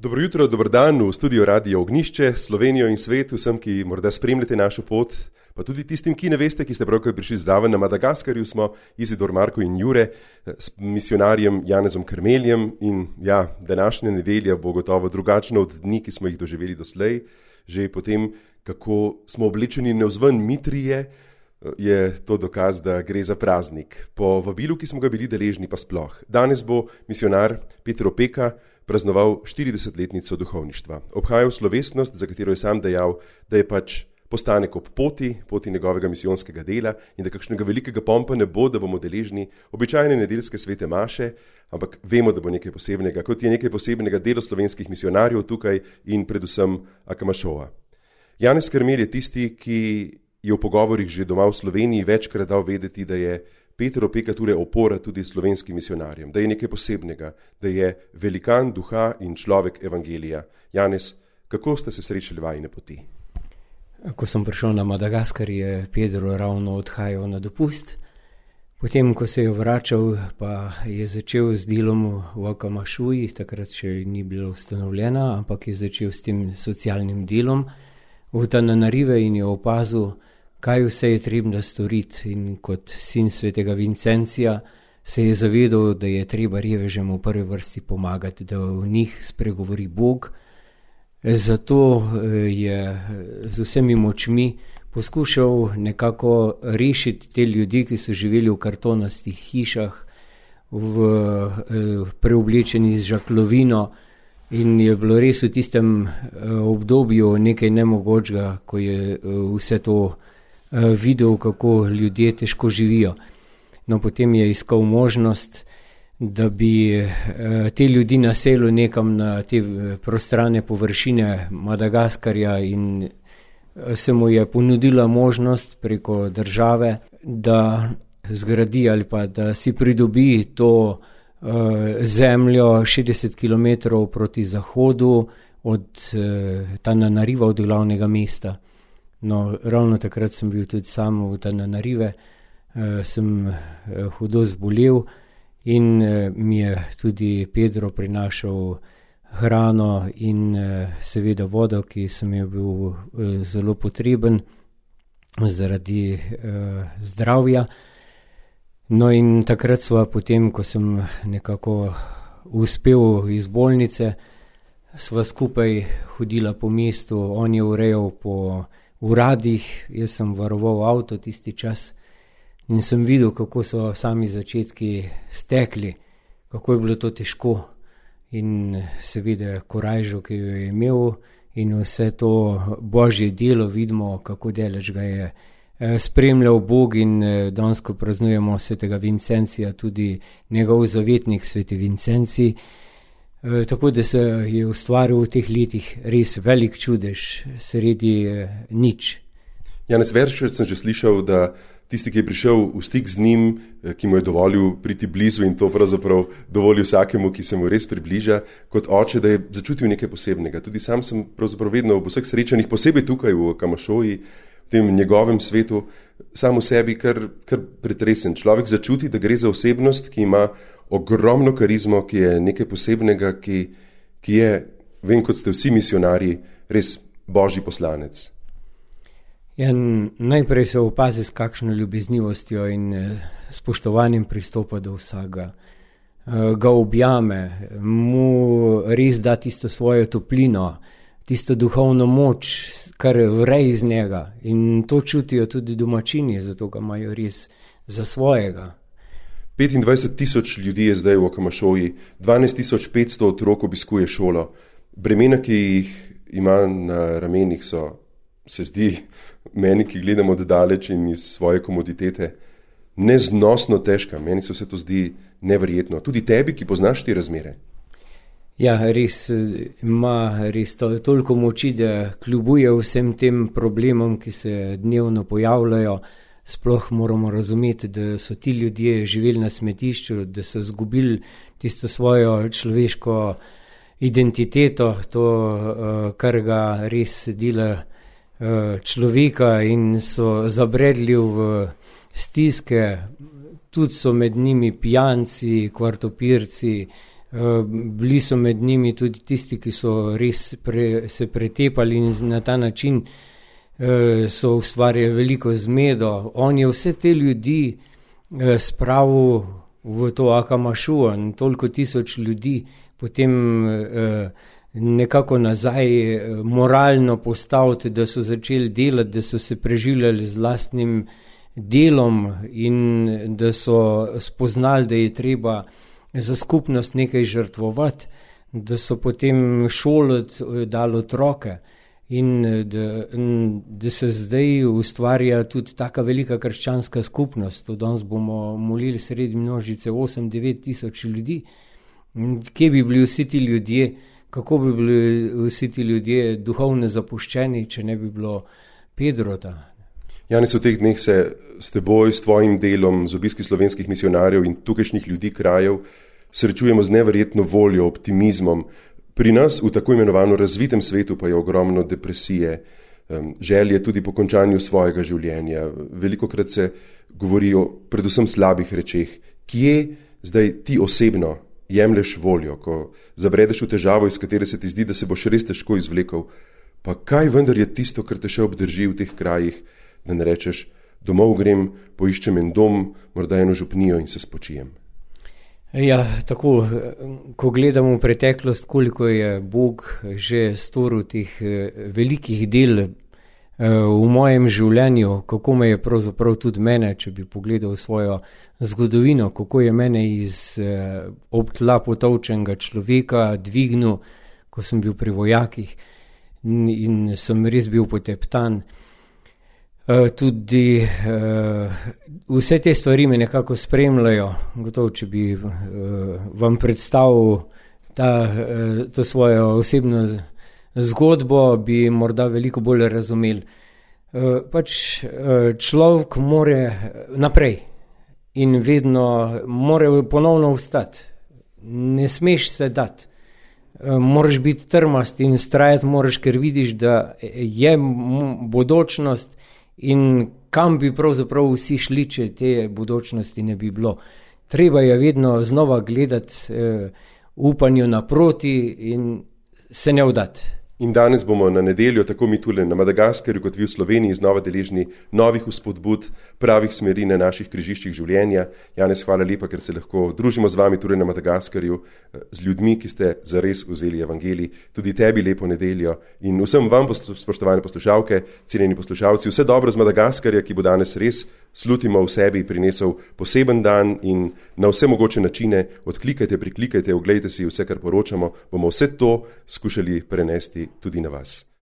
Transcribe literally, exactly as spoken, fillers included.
Dobro jutro, dober dan v studiu Radia Ognjišče, Slovenijo in svet, vsem, ki morda spremljate našo pot, pa tudi tistim, ki ne veste, ki ste pravkar prišli zraven. Na Madagaskarju smo Izidor, Marko in Jure s misionarjem Janezom Krmeljem in ja, današnja nedelja bo gotovo drugačna od dni, ki smo jih doživeli doslej. Že potem, kako smo oblečeni navzven mitrije, je to dokaz, da gre za praznik. Po vabilu, ki smo ga bili deležni, pa sploh. Danes bo misionar Peter Opeka praznoval štiridesetletnico duhovništva. Obhajal slovesnost, za katero je sam dejal, da je pač postanek ob poti, poti njegovega misijonskega dela in da kakšnega velikega pompa ne bo, da bomo deležni običajne nedeljske svete maše, ampak vemo, da bo nekaj posebnega, kot je nekaj posebnega delo slovenskih misionarjev tukaj in predvsem Akamašova. Janez Krmelj je tisti, ki je v pogovorih že doma v Sloveniji večkrat dal vedeti, da je Peter Opeka torej opora tudi slovenskim misionarjem, da je nekaj posebnega, da je velikan duha in človek evangelija. Janez, kako ste se srečali vajine poti? Ko sem prišel na Madagaskar, je Pedro ravno odhajal na dopust. Potem, ko se je vračal, pa je začel z delom v Akamašuji, takrat še ni bila ustanovljena, ampak je začel s tem socialnim delom v Tananarive in je opazil, kaj vse je trebno storiti, in kot sin svetega Vincencija se je zavedal, da je treba revežem v prvi vrsti pomagati, da v njih spregovori Bog. Zato je z vsemi močmi poskušal nekako rešiti te ljudi, ki so živeli v kartonastih hišah, v, preoblečeni z žaklovino, in je bilo res v tistem obdobju nekaj nemogočega, ko je vse to videl, kako ljudje težko živijo. No, potem je iskal možnost, da bi te ljudi naselil nekam na te prostrane površine Madagaskarja, in se mu je ponudila možnost preko države, da zgradi ali pa da si pridobi to zemljo šestdeset kilometrov proti zahodu od Tananariva, od glavnega mesta. No, ravno takrat sem bil tudi sam v Tananarive, sem hudo zbolel in mi je tudi Pedro prinašal hrano in seveda vodo, ki sem je bil zelo potreben zaradi zdravja. No, in takrat sva potem, ko sem nekako uspel iz bolnice, sva skupaj hodila po mestu, on je urejal po uradih, jaz sem varoval avto tisti čas in sem videl, kako so sami začetki stekli, kako je bilo to težko in seveda korajžo, ki jo je imel, in vse to božje delo vidimo, kako deleč ga je spremljal Bog, in danes, ko praznujemo svetega Vincencija, tudi njegov zavetnik sveti Vincencij. Tako da se je ustvaril v teh letih res velik čudež sredi nič. Janez, večkrat sem že slišal, da tisti, ki je prišel v stik z njim, ki mu je dovolil priti blizu, in to pravzaprav dovoli vsakemu, ki se mu res približa, kot oče, da je začutil nekaj posebnega. Tudi sam sem pravzaprav vedno v vseh srečanjih, posebej tukaj v Akamašoji, v tem njegovem svetu, sam v sebi kar, kar pretresen. Človek začuti, da gre za osebnost, ki ima ogromno karizmo, ki je nekaj posebnega, ki, ki je, vem, kot ste vsi misionarji, res božji poslanec. Ja, najprej se opazi, s kakšno ljubeznivostjo in spoštovanjem pristopa do vsega. Ga objame, mu res da tisto svojo toplino, tisto duhovno moč, kar vre iz njega, in to čutijo tudi domačini, zato ga imajo res za svojega. petindvajset tisoč ljudi je zdaj v Akamašoji, dvanajst tisoč petsto otrok obiskuje šolo. Bremena, ki jih ima na ramenih, so, se zdi meni, ki gledam od daleč in iz svoje komoditete, neznosno težka. Meni se vse to zdi neverjetno. Tudi tebi, ki poznaš te razmere. Ja, res ima res to, toliko moči, da kljubuje vsem tem problemom, ki se dnevno pojavljajo. Sploh moramo razumeti, da so ti ljudje živeli na smetišču, da so izgubili tisto svojo človeško identiteto, to, kar ga res dela človeka, in so zabredli v stiske. Tudi so med njimi pijanci, kvartopirci, Bili so med njimi tudi tisti, ki so res pre, se pretepali in na ta način so ustvarjali veliko zmedo. On je vse te ljudi spravil v to Akamašu in toliko tisoč ljudi potem nekako nazaj moralno postaviti, da so začeli delati, da so se preživljali z lastnim delom in da so spoznali, da je treba za skupnost nekaj žrtvovati, da so potem šolati dali otroke in da, da se zdaj ustvarja tudi taka velika krščanska skupnost. Danes bomo molili sredi množice osem devet tisoč ljudi. Kje bi bili vsi ti ljudje, kako bi bili vsi ti ljudje duhovno zapuščeni, če ne bi bilo Pedrota? Janez, v teh dneh se s teboj, s tvojim delom, z obiski slovenskih misionarjev in tukajšnjih ljudi krajev srečujemo z neverjetno voljo, optimizmom. Pri nas v tako imenovano razvitem svetu pa je ogromno depresije, želje tudi po končanju svojega življenja. Velikokrat se govori o predvsem slabih rečeh. Kje zdaj ti osebno jemlješ voljo, ko zabredeš v težavo, iz katere se ti zdi, da se boš res težko izvlekel? Pa kaj vendar je tisto, kar te še obdrži v teh krajih, da ne rečeš, domov grem, poiščem en dom, morda eno župnijo in se spočijem? Ja, tako, ko gledamo v preteklost, koliko je Bog že storil teh velikih del v mojem življenju, kako me je pravzaprav tudi mene, če bi pogledal svojo zgodovino, kako je mene iz obtla potolčenega človeka dvignil, ko sem bil pri vojakih in sem res bil poteptan. Tudi vse te stvari me nekako spremljajo. Gotovo, če bi vam predstavil ta, to svojo osebno zgodbo, bi morda veliko bolj razumeli. Pač človek more naprej in vedno more ponovno vstati. Ne smeš se dati. Moraš biti trmast in vztrajati moraš, ker vidiš, da je bodočnost in kam bi pravzaprav vsi šli, če te bodočnosti ne bi bilo. Treba je vedno znova gledati uh, upanju naproti in se ne vdati. In danes bomo na nedeljo, tako mi tule na Madagaskarju, kot vi v Sloveniji, znova deležni novih vzpodbud, pravih smeri na naših križiščih življenja. Janez, hvala lepa, ker se lahko družimo z vami tule na Madagaskarju, z ljudmi, ki ste zares vzeli evangelij. Tudi tebi lepo nedeljo in vsem vam, spoštovane poslušalke, cenjeni poslušalci, vse dobro z Madagaskarja, ki bo danes res, slutimo v sebi, prinesel poseben dan in na vse mogoče načine odklikajte, priklikajte, oglejte si vse, kar poročamo, bomo vse to skušali prenesti tudi na vas.